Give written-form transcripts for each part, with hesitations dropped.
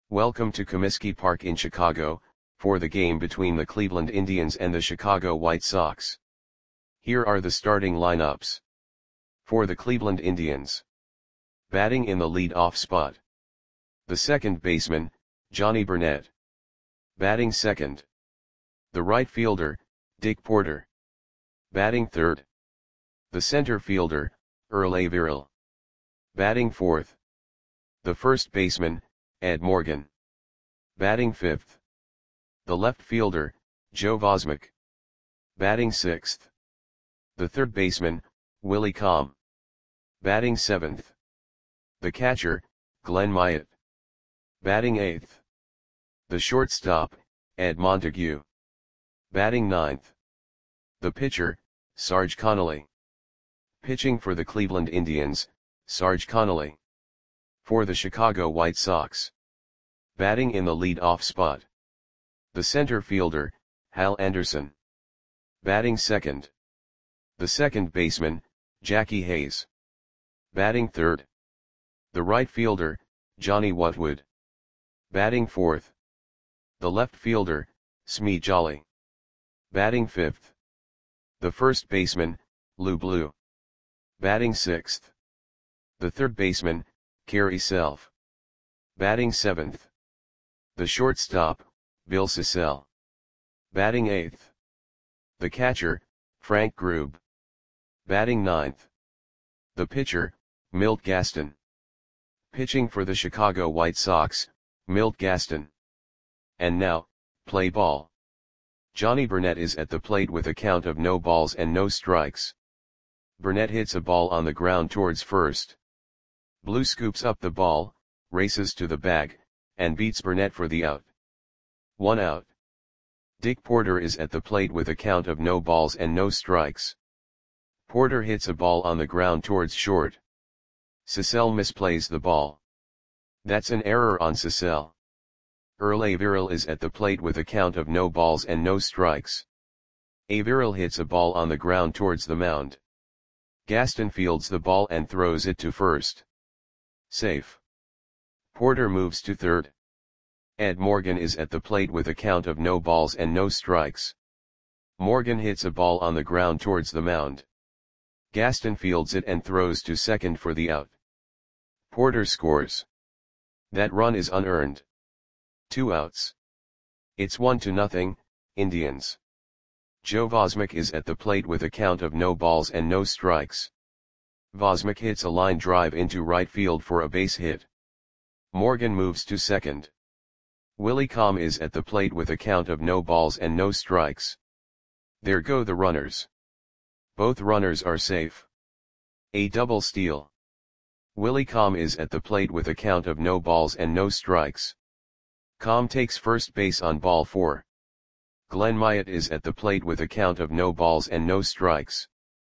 Welcome to Comiskey Park in Chicago, for the game between the Cleveland Indians and the Chicago White Sox. Here are the starting lineups. For the Cleveland Indians. Batting in the lead-off spot. The second baseman, Johnny Burnett. Batting second. The right fielder, Dick Porter. Batting third. The center fielder, Earl Averill. Batting fourth. The first baseman, Ed Morgan. Batting fifth. The left fielder, Joe Vosmek. Batting sixth. The third baseman, Willie Comm. Batting seventh. The catcher, Glenn Myatt. Batting eighth. The shortstop, Ed Montague. Batting ninth. The pitcher, Sarge Connolly. Pitching for the Cleveland Indians, Sarge Connolly. For the Chicago White Sox. Batting in the lead-off spot. The center fielder, Hal Anderson. Batting second. The second baseman, Jackie Hayes. Batting third. The right fielder, Johnny Whatwood. Batting fourth. The left fielder, Smee Jolly. Batting fifth. The first baseman, Lou Blue. Batting sixth. The third baseman, Kerry Self. Batting seventh. The shortstop, Bill Sissell. Batting eighth. The catcher, Frank Grube. Batting ninth. The pitcher, Milt Gaston. Pitching for the Chicago White Sox, Milt Gaston. And now, play ball. Johnny Burnett is at the plate with a count of no balls and no strikes. Burnett hits a ball on the ground towards first. Blue scoops up the ball, races to the bag, and beats Burnett for the out. 1 out. Dick Porter is at the plate with a count of no balls and no strikes. Porter hits a ball on the ground towards short. Sissell misplays the ball. That's an error on Sissell. Earl Averill is at the plate with a count of no balls and no strikes. Averill hits a ball on the ground towards the mound. Gaston fields the ball and throws it to first. Safe. Porter moves to third. Ed Morgan is at the plate with a count of no balls and no strikes. Morgan hits a ball on the ground towards the mound. Gaston fields it and throws to second for the out. Porter scores. That run is unearned. 2 outs. It's 1-0, Indians. Joe Vosmek is at the plate with a count of no balls and no strikes. Vosmek hits a line drive into right field for a base hit. Morgan moves to second. Willie Comm is at the plate with a count of no balls and no strikes. There go the runners. Both runners are safe. A double steal. Willie Comm is at the plate with a count of no balls and no strikes. Comm takes first base on ball 4. Glenn Myatt is at the plate with a count of no balls and no strikes.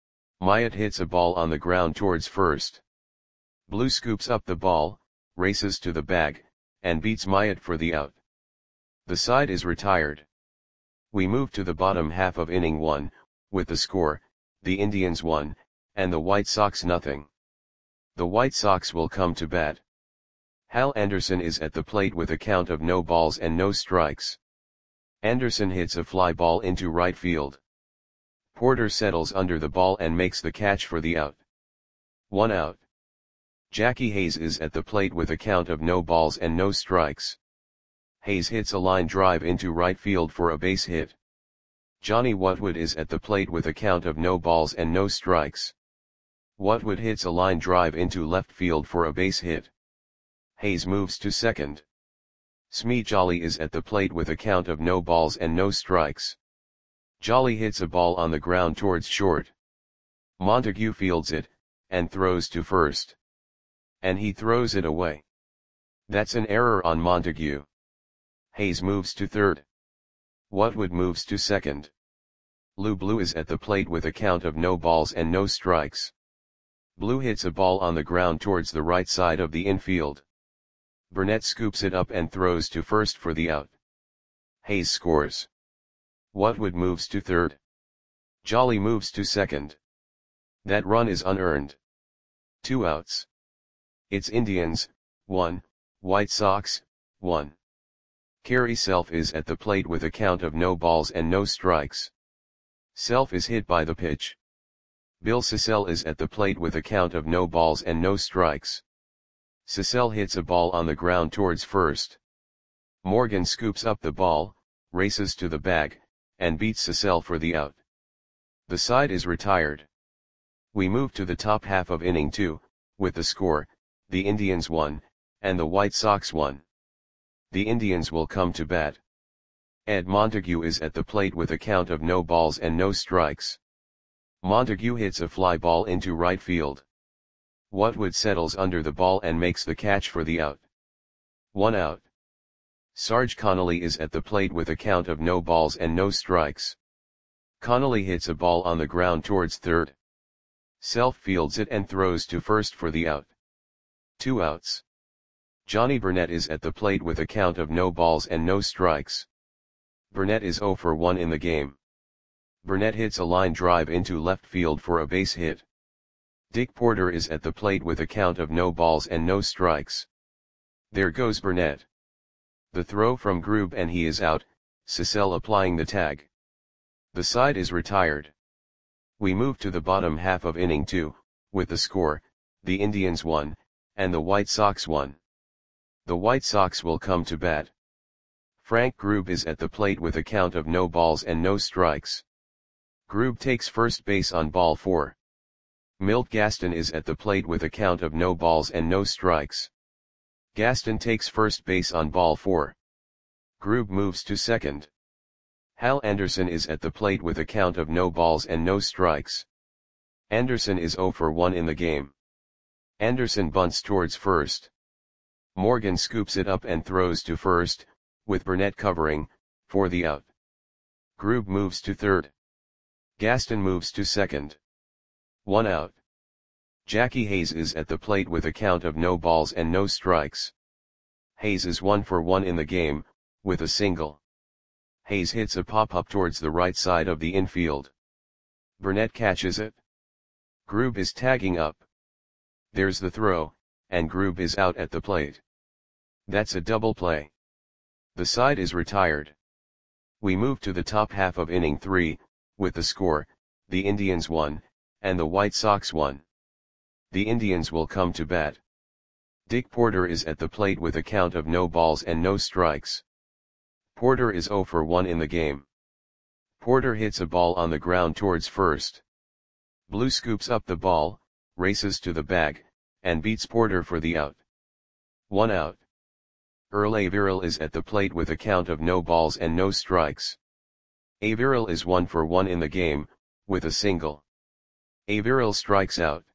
Myatt hits a ball on the ground towards first. Blue scoops up the ball, races to the bag, and beats Myatt for the out. The side is retired. We move to the bottom half of inning 1, with the score, the Indians 1, and the White Sox 0. The White Sox will come to bat. Hal Anderson is at the plate with a count of no balls and no strikes. Anderson hits a fly ball into right field. Porter settles under the ball and makes the catch for the out. 1 out. Jackie Hayes is at the plate with a count of no balls and no strikes. Hayes hits a line drive into right field for a base hit. Johnny Whatwood is at the plate with a count of no balls and no strikes. Whatwood hits a line drive into left field for a base hit. Hayes moves to second. Smee Jolly is at the plate with a count of no balls and no strikes. Jolly hits a ball on the ground towards short. Montague fields it, and throws to first. And he throws it away. That's an error on Montague. Hayes moves to third. Whatwood moves to second. Lou Blue is at the plate with a count of no balls and no strikes. Blue hits a ball on the ground towards the right side of the infield. Burnett scoops it up and throws to first for the out. Hayes scores. Whatwood moves to third. Jolly moves to second. That run is unearned. 2 outs. It's Indians, 1, White Sox, 1. Carey Self is at the plate with a count of no balls and no strikes. Self is hit by the pitch. Bill Sissel is at the plate with a count of no balls and no strikes. Sissel hits a ball on the ground towards first. Morgan scoops up the ball, races to the bag, and beats Sissel for the out. The side is retired. We move to the top half of inning 2, with the score, the Indians 1, and the White Sox 1. The Indians will come to bat. Ed Montague is at the plate with a count of no balls and no strikes. Montague hits a fly ball into right field. Whatwood settles under the ball and makes the catch for the out. 1 out. Sarge Connolly is at the plate with a count of no balls and no strikes. Connolly hits a ball on the ground towards third. Self fields it and throws to first for the out. 2 outs. Johnny Burnett is at the plate with a count of no balls and no strikes. Burnett is 0 for 1 in the game. Burnett hits a line drive into left field for a base hit. Dick Porter is at the plate with a count of no balls and no strikes. There goes Burnett. The throw from Grube and he is out, Sissel applying the tag. The side is retired. We move to the bottom half of inning 2, with the score, the Indians 1, and the White Sox 1. The White Sox will come to bat. Frank Grube is at the plate with a count of no balls and no strikes. Grube takes first base on ball 4. Milt Gaston is at the plate with a count of no balls and no strikes. Gaston takes first base on ball 4. Grube moves to second. Hal Anderson is at the plate with a count of no balls and no strikes. Anderson is 0 for 1 in the game. Anderson bunts towards first. Morgan scoops it up and throws to first, with Burnett covering, for the out. Grube moves to third. Gaston moves to second. 1 out. Jackie Hayes is at the plate with a count of no balls and no strikes. Hayes is 1 for 1 in the game, with a single. Hayes hits a pop-up towards the right side of the infield. Burnett catches it. Grube is tagging up. There's the throw, and Grube is out at the plate. That's a double play. The side is retired. We move to the top half of inning 3, with the score, the Indians 1, and the White Sox 1. The Indians will come to bat. Dick Porter is at the plate with a count of no balls and no strikes. Porter is 0 for 1 in the game. Porter hits a ball on the ground towards first. Blue scoops up the ball, races to the bag, and beats Porter for the out. 1 out. Earl Averill is at the plate with a count of no balls and no strikes. Averill is 1 for 1 in the game, with a single. Averill strikes out.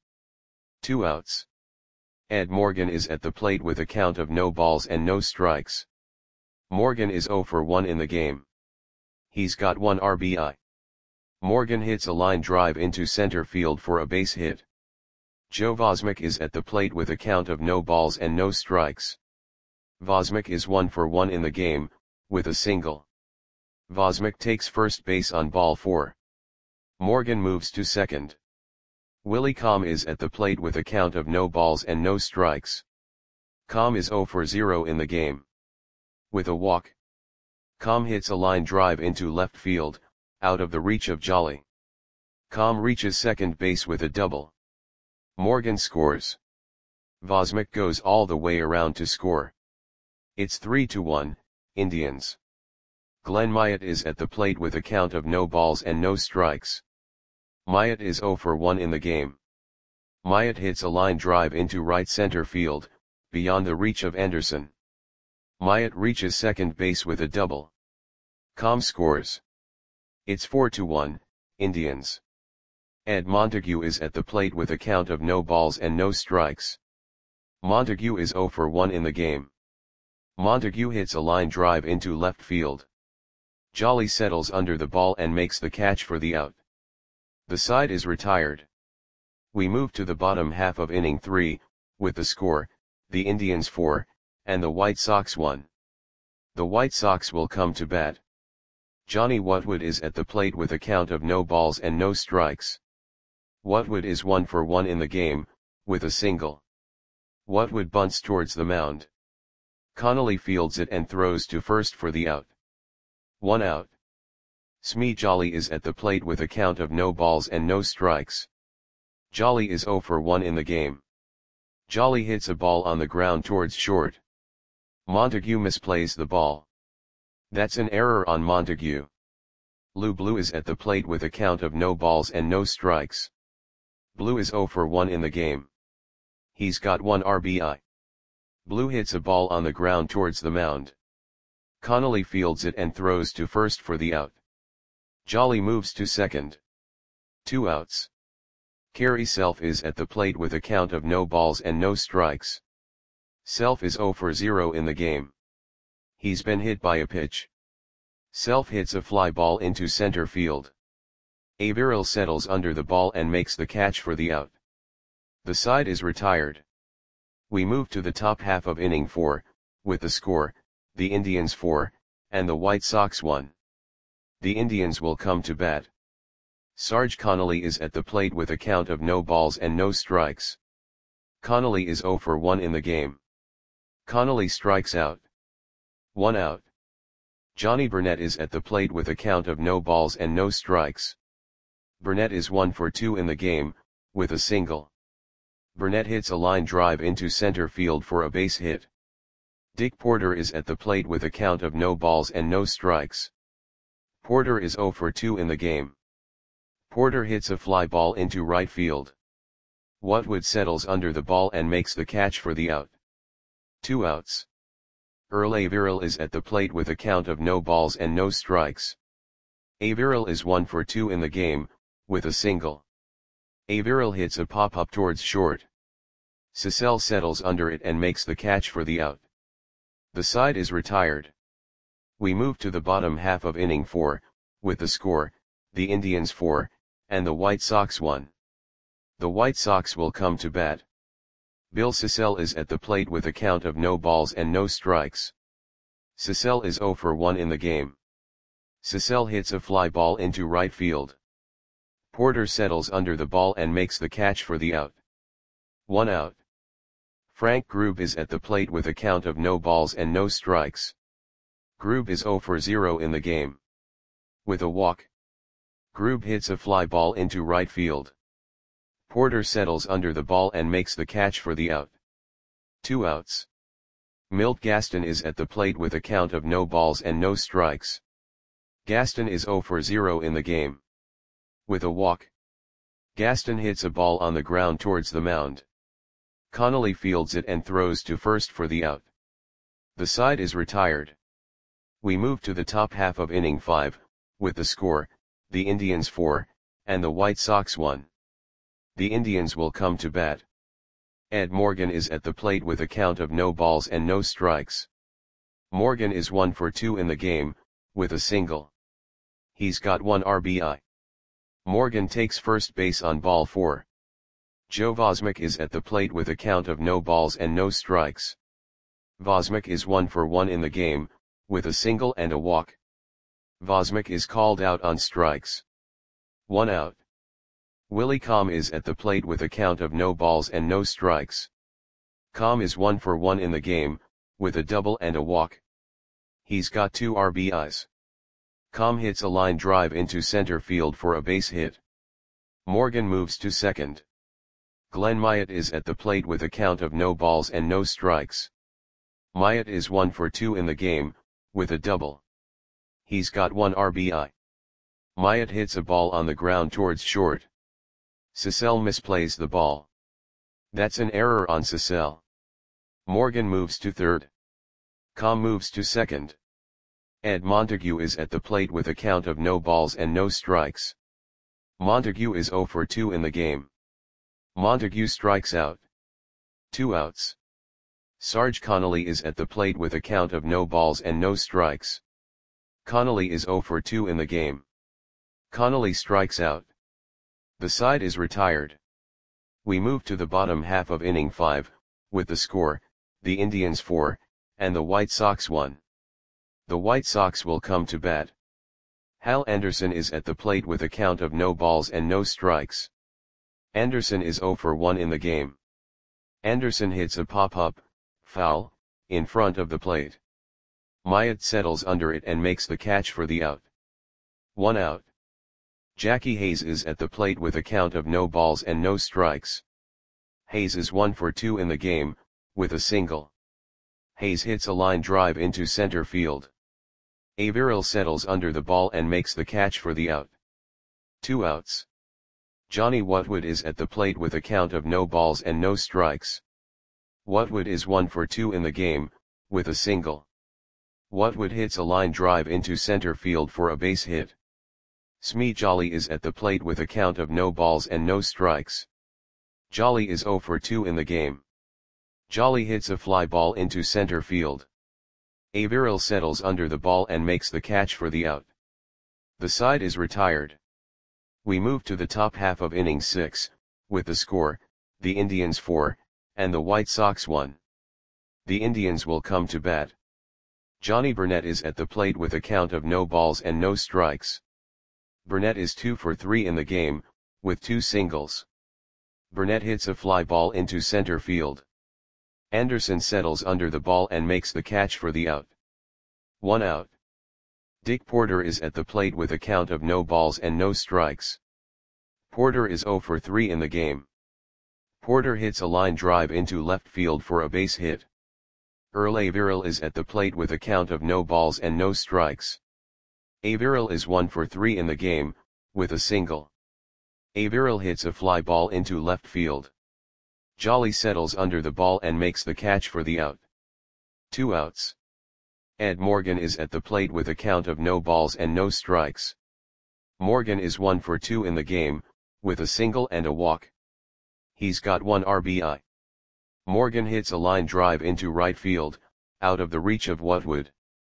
2 outs. Ed Morgan is at the plate with a count of no balls and no strikes. Morgan is 0 for 1 in the game. He's got 1 RBI. Morgan hits a line drive into center field for a base hit. Joe Vosmick is at the plate with a count of no balls and no strikes. Vosmick is 1 for 1 in the game, with a single. Vosmick takes first base on ball 4. Morgan moves to second. Willie Comm is at the plate with a count of no balls and no strikes. Comm is 0 for 0 in the game. With a walk. Comm hits a line drive into left field, out of the reach of Jolly. Comm reaches second base with a double. Morgan scores. Vosmick goes all the way around to score. It's 3-1, Indians. Glenn Myatt is at the plate with a count of no balls and no strikes. Myatt is 0 for 1 in the game. Myatt hits a line drive into right center field, beyond the reach of Anderson. Myatt reaches second base with a double. Comm scores. It's 4-1, Indians. Ed Montague is at the plate with a count of no balls and no strikes. Montague is 0 for 1 in the game. Montague hits a line drive into left field. Jolly settles under the ball and makes the catch for the out. The side is retired. We move to the bottom half of inning 3, with the score, the Indians 4, and the White Sox 1. The White Sox will come to bat. Johnny Whatwood is at the plate with a count of no balls and no strikes. Whatwood is 1 for 1 in the game, with a single. Whatwood bunts towards the mound. Connolly fields it and throws to first for the out. 1 out. Smee Jolly is at the plate with a count of no balls and no strikes. Jolly is 0 for 1 in the game. Jolly hits a ball on the ground towards short. Montague misplays the ball. That's an error on Montague. Lou Blue is at the plate with a count of no balls and no strikes. Blue is 0 for 1 in the game. He's got 1 RBI. Blue hits a ball on the ground towards the mound. Connolly fields it and throws to first for the out. Jolly moves to second. 2 outs. Kerry Self is at the plate with a count of no balls and no strikes. Self is 0 for 0 in the game. He's been hit by a pitch. Self hits a fly ball into center field. Averill settles under the ball and makes the catch for the out. The side is retired. We move to the top half of inning 4, with the score, the Indians 4, and the White Sox 1. The Indians will come to bat. Sarge Connolly is at the plate with a count of no balls and no strikes. Connolly is 0 for 1 in the game. Connolly strikes out. 1 out. Johnny Burnett is at the plate with a count of no balls and no strikes. Burnett is 1 for 2 in the game, with a single. Burnett hits a line drive into center field for a base hit. Dick Porter is at the plate with a count of no balls and no strikes. Porter is 0 for 2 in the game. Porter hits a fly ball into right field. Whatwood settles under the ball and makes the catch for the out. 2 outs. Earl Averill is at the plate with a count of no balls and no strikes. Averill is 1 for 2 in the game, with a single. Averill hits a pop-up towards short. Cecil settles under it and makes the catch for the out. The side is retired. We move to the bottom half of inning 4, with the score, the Indians 4, and the White Sox 1. The White Sox will come to bat. Bill Cecil is at the plate with a count of no balls and no strikes. Cecil is 0 for 1 in the game. Cecil hits a fly ball into right field. Porter settles under the ball and makes the catch for the out. 1 out. Frank Grube is at the plate with a count of no balls and no strikes. Grube is 0 for 0 in the game. With a walk. Grube hits a fly ball into right field. Porter settles under the ball and makes the catch for the out. 2 outs. Milt Gaston is at the plate with a count of no balls and no strikes. Gaston is 0 for 0 in the game. With a walk. Gaston hits a ball on the ground towards the mound. Connolly fields it and throws to first for the out. The side is retired. We move to the top half of inning 5, with the score, the Indians 4, and the White Sox 1. The Indians will come to bat. Ed Morgan is at the plate with a count of no balls and no strikes. Morgan is 1 for 2 in the game, with a single. He's got 1 RBI. Morgan takes first base on ball 4. Joe Vosmick is at the plate with a count of no balls and no strikes. Vosmick is 1 for 1 in the game, with a single and a walk. Vosmick is called out on strikes. 1 out. Willie Comm is at the plate with a count of no balls and no strikes. Comm is 1 for 1 in the game, with a double and a walk. He's got 2 RBIs. Comm hits a line drive into center field for a base hit. Morgan moves to second. Glenn Myatt is at the plate with a count of no balls and no strikes. Myatt is 1 for 2 in the game, with a double. He's got 1 RBI. Myatt hits a ball on the ground towards short. Cecil misplays the ball. That's an error on Cecil. Morgan moves to third. Comm moves to second. Ed Montague is at the plate with a count of no balls and no strikes. Montague is 0 for 2 in the game. Montague strikes out. 2 outs. Sarge Connolly is at the plate with a count of no balls and no strikes. Connolly is 0 for 2 in the game. Connolly strikes out. The side is retired. We move to the bottom half of inning 5, with the score, the Indians 4, and the White Sox 1. The White Sox will come to bat. Hal Anderson is at the plate with a count of no balls and no strikes. Anderson is 0 for 1 in the game. Anderson hits a pop-up, foul, in front of the plate. Myatt settles under it and makes the catch for the out. 1 out. Jackie Hayes is at the plate with a count of no balls and no strikes. Hayes is 1 for 2 in the game, with a single. Hayes hits a line drive into center field. Averill settles under the ball and makes the catch for the out. 2 outs. Johnny Whatwood is at the plate with a count of no balls and no strikes. Whatwood is 1 for 2 in the game, with a single. Whatwood hits a line drive into center field for a base hit. Smee Jolly is at the plate with a count of no balls and no strikes. Jolly is 0 for 2 in the game. Jolly hits a fly ball into center field. Averill settles under the ball and makes the catch for the out. The side is retired. We move to the top half of inning 6, with the score, the Indians 4, and the White Sox 1. The Indians will come to bat. Johnny Burnett is at the plate with a count of no balls and no strikes. Burnett is 2 for 3 in the game, with 2 singles. Burnett hits a fly ball into center field. Anderson settles under the ball and makes the catch for the out. 1 out. Dick Porter is at the plate with a count of no balls and no strikes. Porter is 0 for 3 in the game. Porter hits a line drive into left field for a base hit. Earl Averill is at the plate with a count of no balls and no strikes. Averill is 1 for 3 in the game, with a single. Averill hits a fly ball into left field. Jolly settles under the ball and makes the catch for the out. 2 outs. Ed Morgan is at the plate with a count of no balls and no strikes. Morgan is 1 for 2 in the game, with a single and a walk. He's got 1 RBI. Morgan hits a line drive into right field, out of the reach of Whatwood.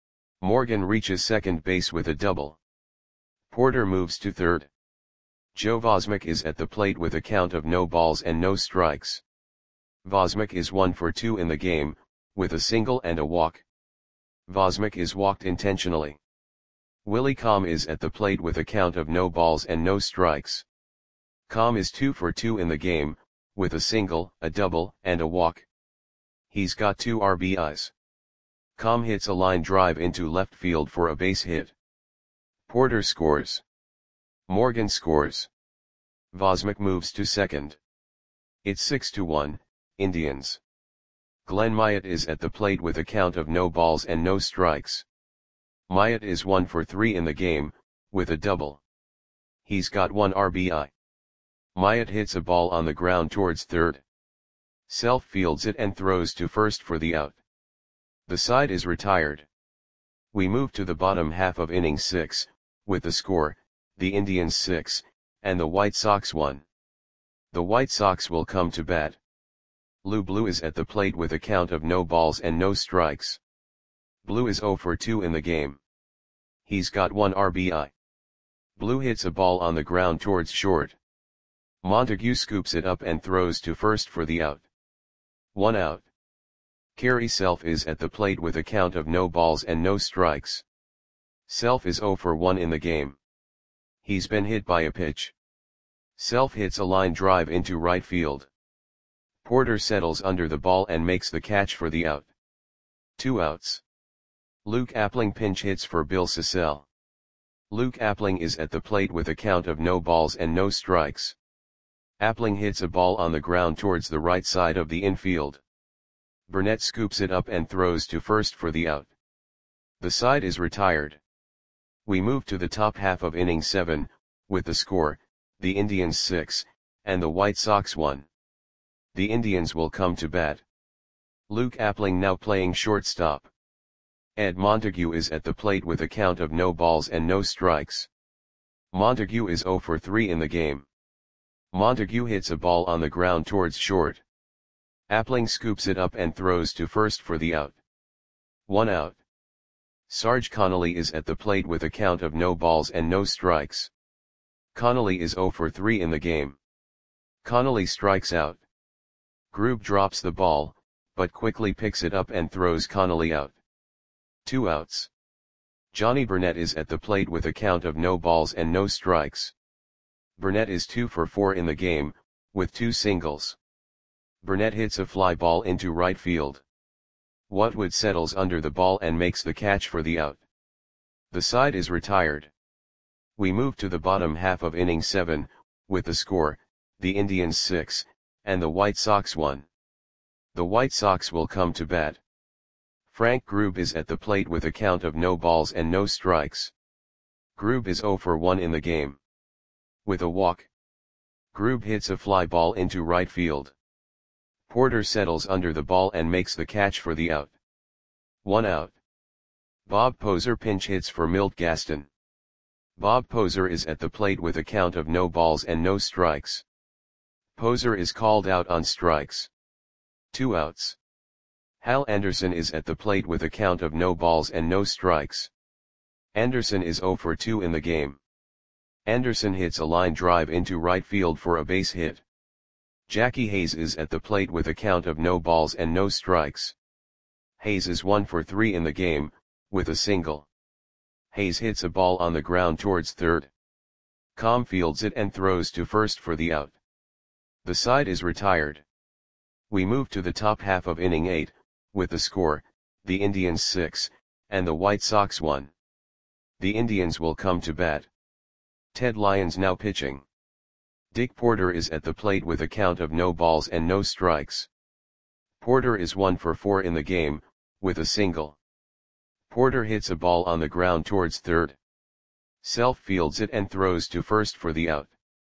Morgan reaches second base with a double. Porter moves to third. Joe Vosmick is at the plate with a count of no balls and no strikes. Vosmick is 1 for 2 in the game, with a single and a walk. Vosmick is walked intentionally. Willie Comm is at the plate with a count of no balls and no strikes. Comm is 2 for 2 in the game, with a single, a double, and a walk. He's got 2 RBIs. Comm hits a line drive into left field for a base hit. Porter scores. Morgan scores. Vosmick moves to second. It's 6-1, Indians. Glenn Myatt is at the plate with a count of no balls and no strikes. Myatt is 1 for 3 in the game, with a double. He's got 1 RBI. Myatt hits a ball on the ground towards third. Self fields it and throws to first for the out. The side is retired. We move to the bottom half of inning 6, with the score, the Indians 6, and the White Sox 1. The White Sox will come to bat. Lou Blue is at the plate with a count of no balls and no strikes. Blue is 0 for 2 in the game. He's got 1 RBI. Blue hits a ball on the ground towards short. Montague scoops it up and throws to first for the out. 1 out. Kerry Self is at the plate with a count of no balls and no strikes. Self is 0 for 1 in the game. He's been hit by a pitch. Self hits a line drive into right field. Porter settles under the ball and makes the catch for the out. 2 outs. Luke Appling pinch hits for Bill Cecil. Luke Appling is at the plate with a count of no balls and no strikes. Appling hits a ball on the ground towards the right side of the infield. Burnett scoops it up and throws to first for the out. The side is retired. We move to the top half of inning 7, with the score, the Indians 6, and the White Sox 1. The Indians will come to bat. Luke Appling now playing shortstop. Ed Montague is at the plate with a count of no balls and no strikes. Montague is 0 for 3 in the game. Montague hits a ball on the ground towards short. Appling scoops it up and throws to first for the out. 1 out. Sarge Connolly is at the plate with a count of no balls and no strikes. Connolly is 0 for 3 in the game. Connolly strikes out. Grube drops the ball, but quickly picks it up and throws Connolly out. 2 outs. Johnny Burnett is at the plate with a count of no balls and no strikes. Burnett is 2 for 4 in the game, with 2 singles. Burnett hits a fly ball into right field. Whatwood settles under the ball and makes the catch for the out. The side is retired. We move to the bottom half of inning 7, with the score, the Indians 6, and the White Sox 1. The White Sox will come to bat. Frank Grube is at the plate with a count of no balls and no strikes. Grube is 0 for 1 in the game. With a walk, Grube hits a fly ball into right field. Porter settles under the ball and makes the catch for the out. 1 out. Bob Poser pinch hits for Milt Gaston. Bob Poser is at the plate with a count of no balls and no strikes. Poser is called out on strikes. 2 outs. Hal Anderson is at the plate with a count of no balls and no strikes. Anderson is 0 for 2 in the game. Anderson hits a line drive into right field for a base hit. Jackie Hayes is at the plate with a count of no balls and no strikes. Hayes is 1 for 3 in the game, with a single. Hayes hits a ball on the ground towards third. Com fields it and throws to first for the out. The side is retired. We move to the top half of inning 8, with the score, the Indians 6, and the White Sox 1. The Indians will come to bat. Ted Lyons now pitching. Dick Porter is at the plate with a count of no balls and no strikes. Porter is 1 for 4 in the game, with a single. Porter hits a ball on the ground towards third. Self fields it and throws to first for the out.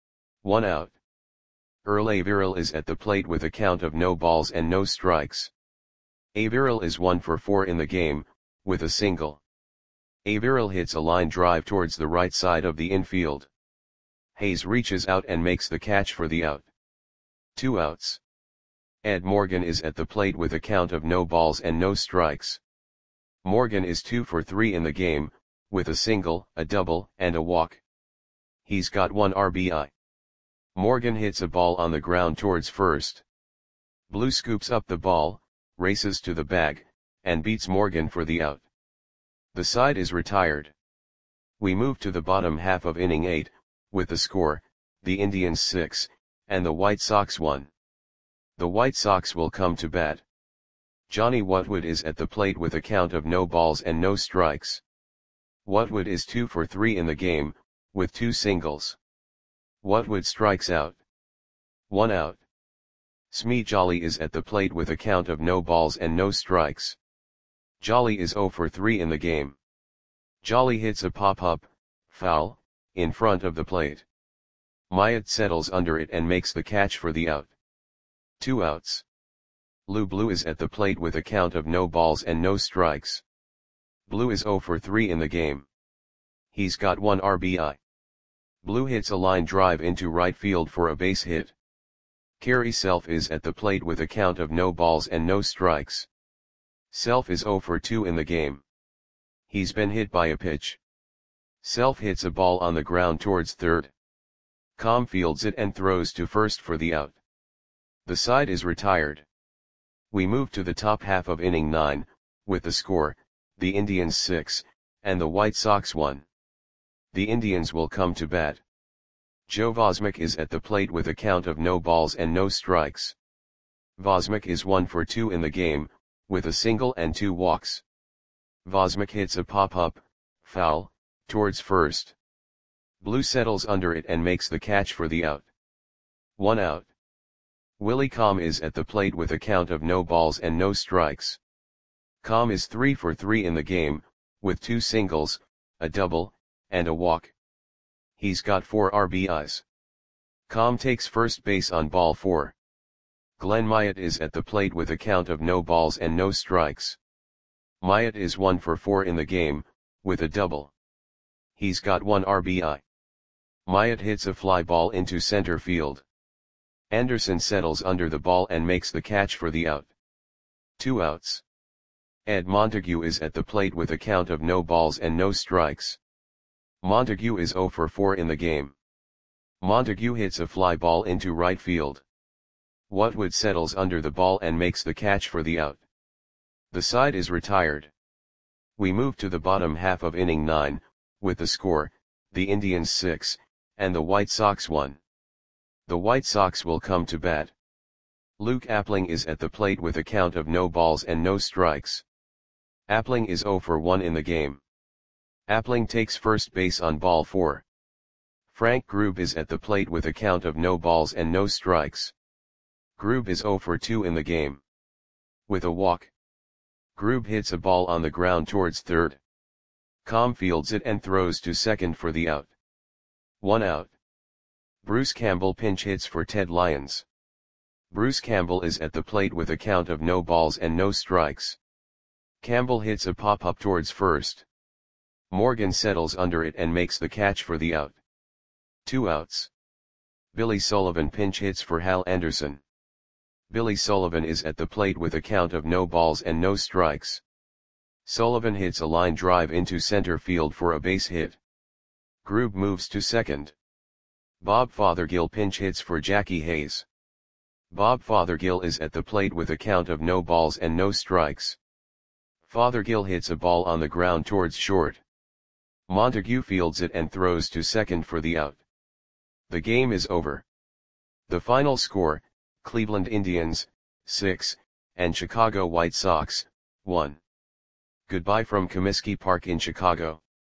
1 out. Earl Averill is at the plate with a count of no balls and no strikes. Averill is 1 for 4 in the game, with a single. Averill hits a line drive towards the right side of the infield. Hayes reaches out and makes the catch for the out. 2 outs. Ed Morgan is at the plate with a count of no balls and no strikes. Morgan is 2 for 3 in the game, with a single, a double, and a walk. He's got 1 RBI. Morgan hits a ball on the ground towards first. Blue scoops up the ball, races to the bag, and beats Morgan for the out. The side is retired. We move to the bottom half of inning 8, with the score, the Indians 6, and the White Sox 1. The White Sox will come to bat. Johnny Whatwood is at the plate with a count of no balls and no strikes. Whatwood is 2 for 3 in the game, with 2 singles. Whatwood strikes out. 1 out. Smee Jolly is at the plate with a count of no balls and no strikes. Jolly is 0 for 3 in the game. Jolly hits a pop-up, foul, in front of the plate. Myatt settles under it and makes the catch for the out. 2 outs. Lou Blue is at the plate with a count of no balls and no strikes. Blue is 0 for 3 in the game. He's got 1 RBI. Blue hits a line drive into right field for a base hit. Kerry Self is at the plate with a count of no balls and no strikes. Self is 0 for 2 in the game. He's been hit by a pitch. Self hits a ball on the ground towards third. Com fields it and throws to first for the out. The side is retired. We move to the top half of inning 9, with the score, the Indians 6, and the White Sox 1. The Indians will come to bat. Joe Vosmick is at the plate with a count of no balls and no strikes. Vosmick is 1 for 2 in the game, with a single and 2 walks. Vosmick hits a pop-up, foul, towards first. Blue settles under it and makes the catch for the out. 1 out. Willie Com is at the plate with a count of no balls and no strikes. Com is 3 for 3 in the game, with 2 singles, a double, and a walk. He's got 4 RBIs. Com takes first base on ball 4. Glenn Myatt is at the plate with a count of no balls and no strikes. Myatt is 1 for 4 in the game, with a double. He's got 1 RBI. Myatt hits a fly ball into center field. Anderson settles under the ball and makes the catch for the out. 2 outs. Ed Montague is at the plate with a count of no balls and no strikes. Montague is 0 for 4 in the game. Montague hits a fly ball into right field. Whatwood settles under the ball and makes the catch for the out. The side is retired. We move to the bottom half of inning 9, with the score, the Indians 6, and the White Sox 1. The White Sox will come to bat. Luke Appling is at the plate with a count of no balls and no strikes. Appling is 0 for 1 in the game. Appling takes first base on ball 4. Frank Grube is at the plate with a count of no balls and no strikes. Grube is 0 for 2 in the game. With a walk, Grube hits a ball on the ground towards third. Com fields it and throws to second for the out. 1 out. Bruce Campbell pinch hits for Ted Lyons. Bruce Campbell is at the plate with a count of no balls and no strikes. Campbell hits a pop-up towards first. Morgan settles under it and makes the catch for the out. 2 outs. Billy Sullivan pinch hits for Hal Anderson. Billy Sullivan is at the plate with a count of no balls and no strikes. Sullivan hits a line drive into center field for a base hit. Grube moves to second. Bob Fothergill pinch hits for Jackie Hayes. Bob Fothergill is at the plate with a count of no balls and no strikes. Fothergill hits a ball on the ground towards short. Montague fields it and throws to second for the out. The game is over. The final score, Cleveland Indians, 6, and Chicago White Sox, 1. Goodbye from Comiskey Park in Chicago.